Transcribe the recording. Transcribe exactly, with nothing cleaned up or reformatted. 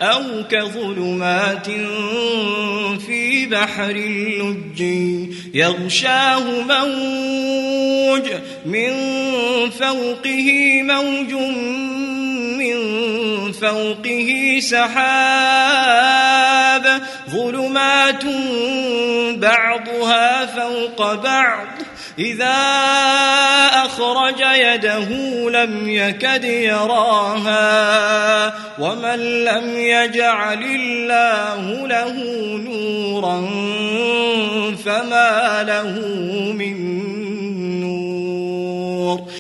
أو كظلمات في بحر اللج يغشاه موج من فوقه موج من فوقه سحاب ظلمات بعضها فوق بعض إذا أخرج يده لم يكد يراها ومن لم يجعل الله له نورا فما له من